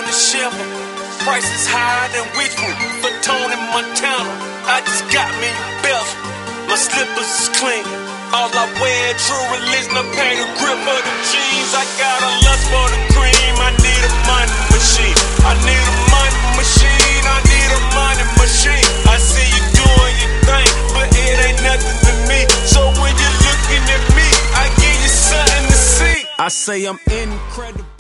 on the shelf. Prices higher than Richmond, for Tony Montana. I just got me a belt. My slippers is clean. All I wear true religion. I pay the grip of the jeans. I got a lust for the cream. I need a money machine. I need a money machine. I need a money machine. I see you doing your thing, but it ain't nothing to me. So when you're looking at me, I give you something to see. I say I'm incredible.